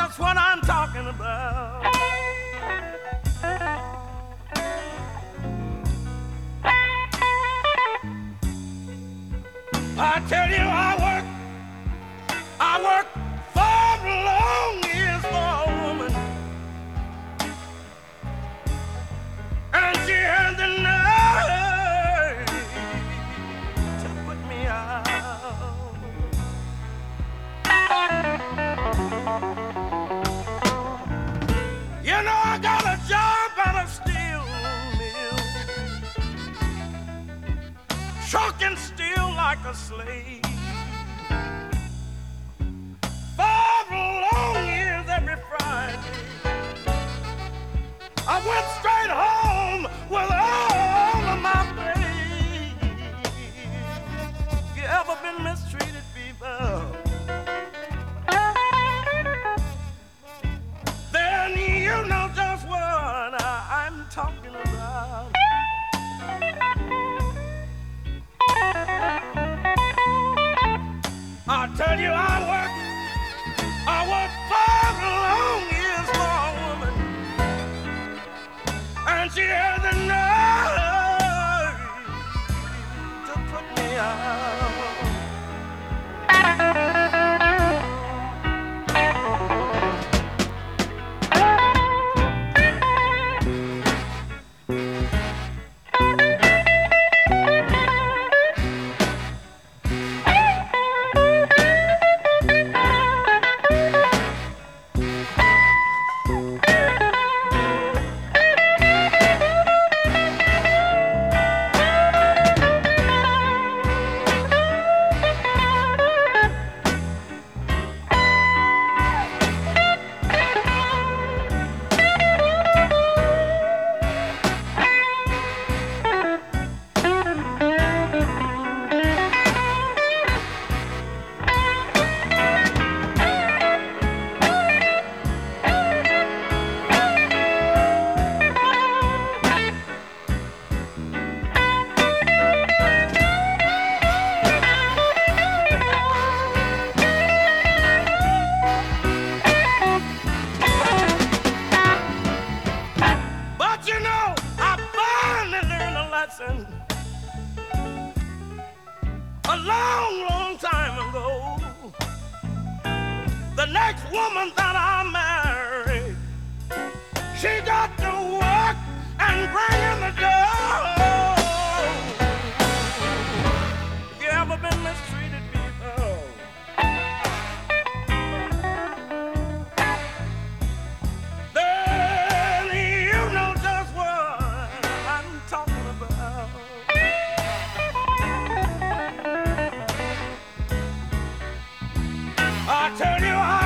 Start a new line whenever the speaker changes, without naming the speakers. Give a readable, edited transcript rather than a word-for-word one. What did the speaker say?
just what I'm talking about. I tell you, I work 5 long years for a woman, and she had the nerve to put me out. You know, I got a job at a steel mill, trucking steel like a slave. 5 long years every Friday, I went straight home with all of my pay. You ever been mistreated, people? Then you know just what I'm talking about. I tell you, I work 5 long years for a woman, and she had the nerve to put me out. A long time ago, the next woman that I married, she got to work and bring in the dough. You ever been mistreated, people? Then you know just what I'm talking about. I tell you,